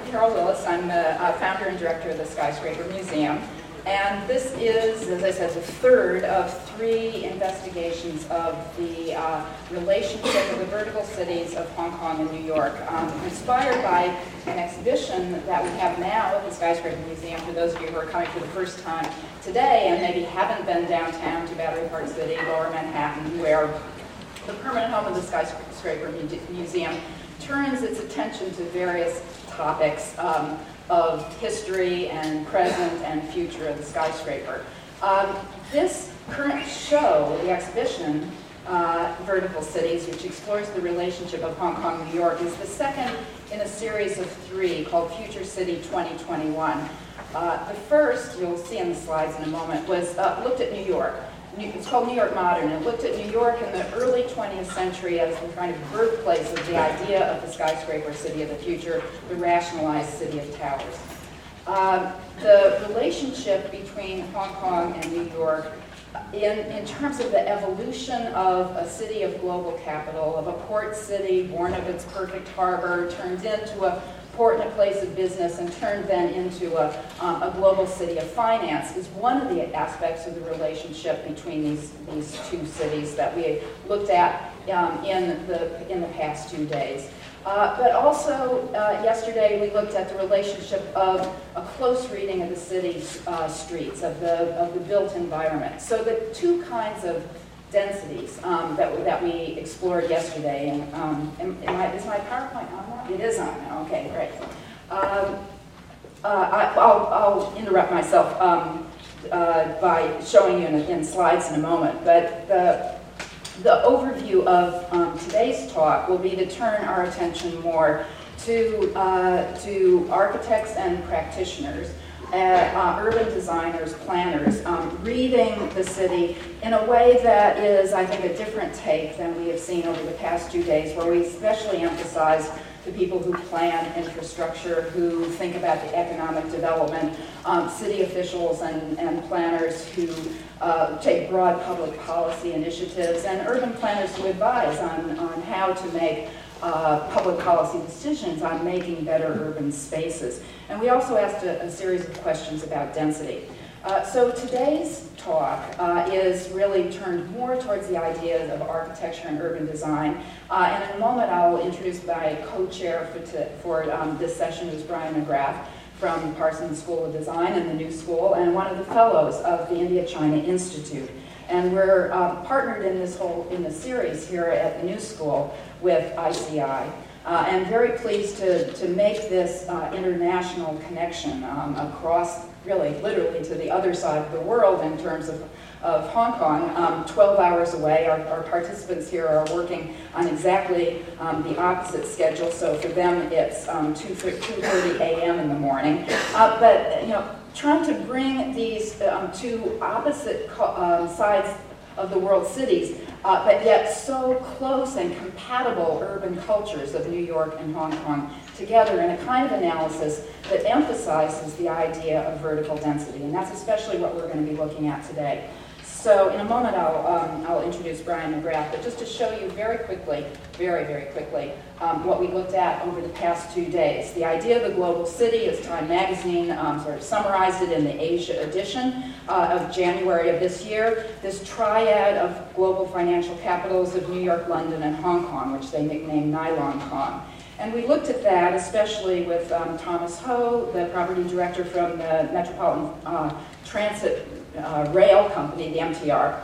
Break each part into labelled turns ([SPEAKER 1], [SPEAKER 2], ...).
[SPEAKER 1] Carol Willis. I'm the founder and director of the Skyscraper Museum. And this is, as I said, the third of three investigations of the relationship of the vertical cities of Hong Kong and New York, inspired by an exhibition that we have now at the Skyscraper Museum for those of you who are coming for the first time today and maybe haven't been downtown to Battery Park City, Lower Manhattan, where the permanent home of the Skyscraper Museum turns its attention to various topics of history and present and future of the skyscraper. This current show, the exhibition, Vertical Cities, which explores the relationship of Hong Kong and New York, is the second in a series of three called Future City 2021. The first, you'll see in the slides in a moment, was looked at New York. It's called New York Modern. It looked at New York in the early 20th century as the kind of birthplace of the idea of the skyscraper city of the future, the rationalized city of towers. The relationship between Hong Kong and New York in terms of the evolution of a city of global capital, of a port city born of its perfect harbor, turned into a port and a place of business, and turned then into a global city of finance, is one of the aspects of the relationship between these two cities that we looked at in the past 2 days. But also, yesterday we looked at the relationship of a close reading of the city's streets, of the built environment. So the two kinds of densities that we explored yesterday, and is my PowerPoint on now? It is on now. Okay, great. I'll interrupt myself by showing you in slides in a moment, but the overview of today's talk will be to turn our attention more to architects and practitioners, urban designers, planners, reading the city in a way that is, I think, a different take than we have seen over the past 2 days, where we especially emphasize the people who plan infrastructure, who think about the economic development, city officials and planners who take broad public policy initiatives, and urban planners who advise on how to make public policy decisions on making better urban spaces. And we also asked a series of questions about density. So today's talk is really turned more towards the ideas of architecture and urban design. And in a moment I'll introduce my co-chair for this session, who's Brian McGrath from Parsons School of Design and the New School, and one of the fellows of the India-China Institute. And we're partnered in this series here at the New School with ICI. And very pleased to make this international connection across, really, literally to the other side of the world in terms of Hong Kong, 12 hours away. Our participants here are working on exactly the opposite schedule, so for them it's 2:30 a.m. in the morning. But, you know, trying to bring these two opposite sides of the world cities, but yet so close and compatible urban cultures of New York and Hong Kong together in a kind of analysis that emphasizes the idea of vertical density. And that's especially what we're going to be looking at today. So in a moment I'll introduce Brian McGrath, but just to show you very quickly, very quickly, what we looked at over the past 2 days. The idea of the global city, as Time Magazine sort of summarized it in the Asia edition of January of this year, this triad of global financial capitals of New York, London, and Hong Kong, which they nicknamed Nylon Kong. And we looked at that, especially with Thomas Ho, the property director from the Metropolitan Transit Rail Company, the MTR,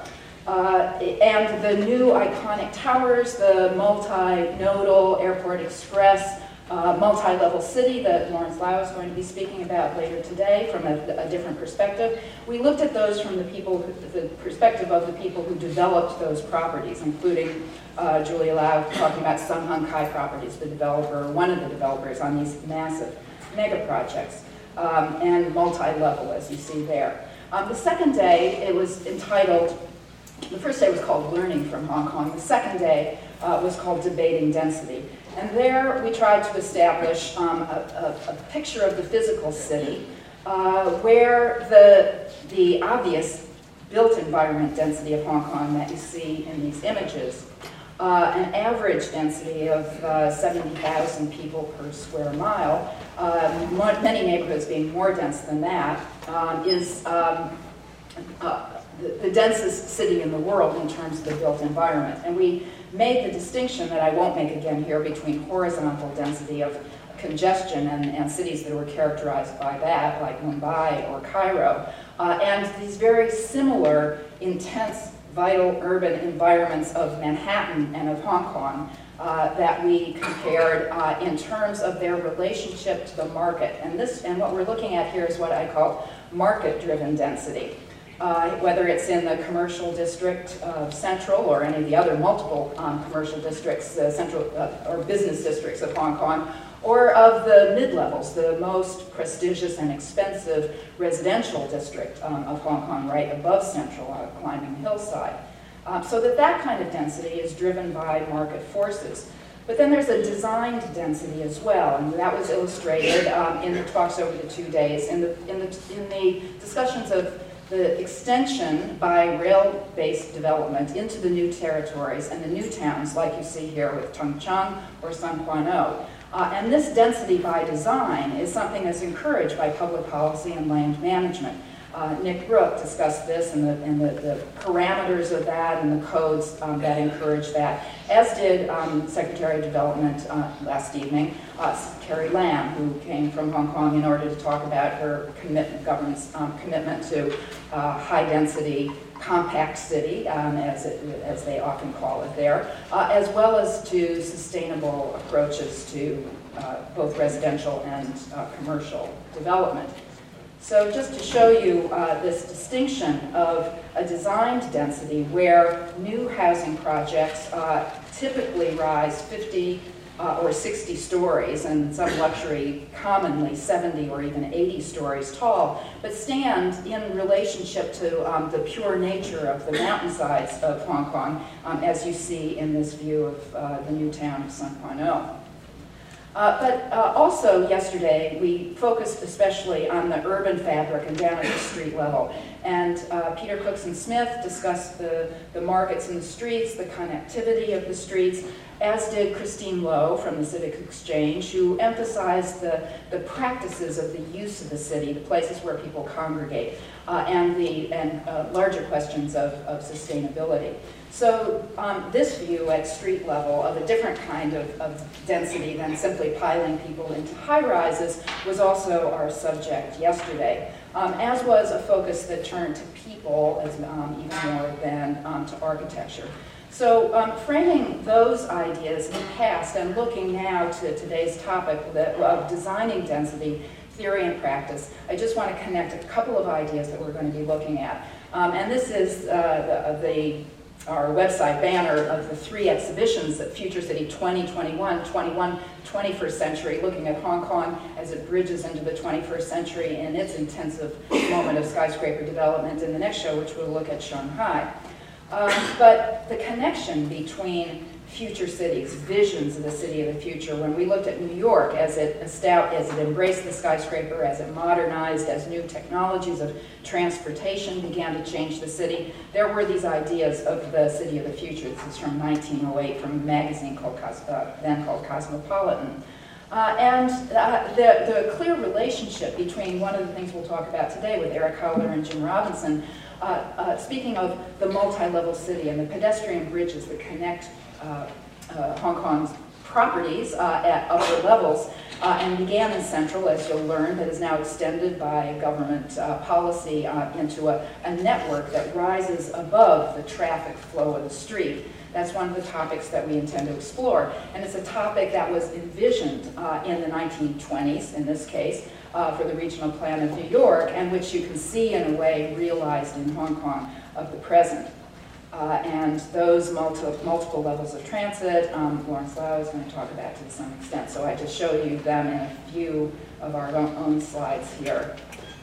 [SPEAKER 1] and the new iconic towers, the multi-nodal Airport Express, multi-level city that Lawrence Lau is going to be speaking about later today from a different perspective. We looked at those from the perspective of the people who developed those properties, including Julia Lau talking about Sun Hung Kai Properties, the developer, one of the developers on these massive mega projects, and multi-level, as you see there. The second day, it was entitled, the first day was called Learning from Hong Kong. The second day was called Debating Density. And there we tried to establish a picture of the physical city where the obvious built environment density of Hong Kong that you see in these images an average density of 70,000 people per square mile, many neighborhoods being more dense than that, is the densest city in the world in terms of the built environment. And we made the distinction that I won't make again here between horizontal density of congestion and cities that were characterized by that, like Mumbai or Cairo, and these very similar, intense, vital urban environments of Manhattan and of Hong Kong that we compared in terms of their relationship to the market. And what we're looking at here is what I call market-driven density. Whether it's in the commercial district of Central or any of the other multiple commercial districts, central or business districts of Hong Kong, or of the mid-levels, the most prestigious and expensive residential district of Hong Kong, right above Central, climbing the hillside. So that kind of density is driven by market forces. But then there's a designed density as well, and that was illustrated in the talks over the 2 days. In the discussions of the extension by rail-based development into the new territories and the new towns, like you see here with Tongcheng or San Guano. And this density by design is something that's encouraged by public policy and land management. Nick Brook discussed this and the parameters of that and the codes that encourage that, as did Secretary of Development last evening, Carrie Lam, who came from Hong Kong in order to talk about her government's commitment to high-density, compact city, as they often call it there, as well as to sustainable approaches to both residential and commercial development. So just to show you this distinction of a designed density where new housing projects typically rise 50 or 60 stories, and some luxury commonly 70 or even 80 stories tall, but stand in relationship to the pure nature of the mountainsides of Hong Kong, as you see in this view of the new town of San Guano. But also yesterday, we focused especially on the urban fabric and down at the street level. And Peter Cookson-Smith discussed the markets and the streets, the connectivity of the streets, as did Christine Lowe from the Civic Exchange, who emphasized the practices of the use of the city, the places where people congregate, and larger questions of sustainability. So this view at street level of a different kind of density than simply piling people into high-rises was also our subject yesterday, as was a focus that turned to people as even more than to architecture. So framing those ideas in the past and looking now to today's topic of designing density, theory and practice, I just want to connect a couple of ideas that we're going to be looking at. And this is our website banner of the 3 exhibitions at Future City 2021, 21st century, looking at Hong Kong as it bridges into the 21st century in its intensive moment of skyscraper development, in the next show, which will look at Shanghai. But the connection between future cities, visions of the city of the future, when we looked at New York as it embraced the skyscraper, as it modernized, as new technologies of transportation began to change the city, there were these ideas of the city of the future. This is from 1908 from a magazine then called Cosmopolitan. And the clear relationship between one of the things we'll talk about today with Eric Howler and Jim Robinson, speaking of the multi-level city and the pedestrian bridges that connect Hong Kong's properties at upper levels, and began in Central, as you'll learn, but is now extended by government policy into a network that rises above the traffic flow of the street. That's one of the topics that we intend to explore. And it's a topic that was envisioned in the 1920s, in this case, for the regional plan of New York, and which you can see in a way realized in Hong Kong of the present. And those multiple levels of transit, Lawrence Lau is going to talk about to some extent. So I just show you them in a few of our own slides here.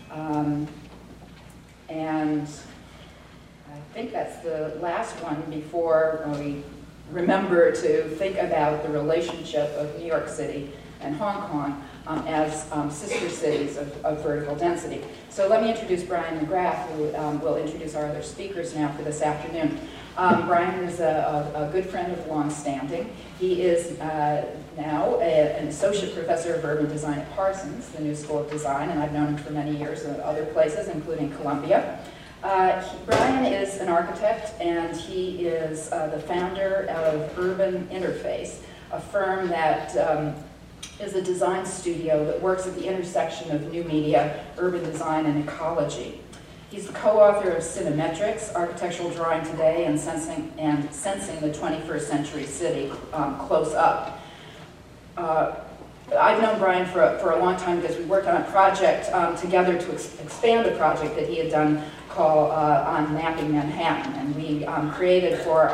[SPEAKER 1] And I think that's the last one before we remember to think about the relationship of New York City and Hong Kong as sister cities of vertical density. So let me introduce Brian McGrath, who will introduce our other speakers now for this afternoon. Brian is a good friend of long standing. He is now an associate professor of urban design at Parsons, the new school of design, and I've known him for many years at other places, including Columbia. Brian is an architect, and he is the founder of Urban Interface, a firm that is a design studio that works at the intersection of new media, urban design, and ecology. He's the co-author of Cinemetrics, Architectural Drawing Today and Sensing the 21st Century City, Close Up. I've known Brian for a long time because we worked on a project together to expand a project that he had done called on Mapping Manhattan, and we created for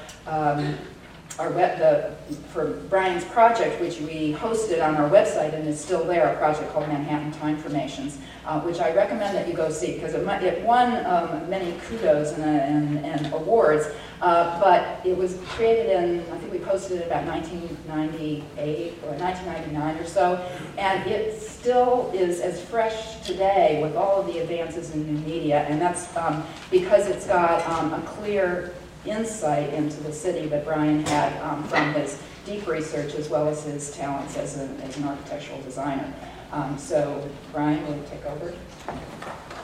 [SPEAKER 1] for Brian's project, which we hosted on our website and is still there, a project called Manhattan Timeframations, which I recommend that you go see because it won many kudos and awards, but it was created in, I think we posted it about 1998 or 1999 or so, and it still is as fresh today with all of the advances in new media, and that's because it's got a clear insight into the city that Brian had from his deep research as well as his talents as an architectural designer. So Brian, will you take over?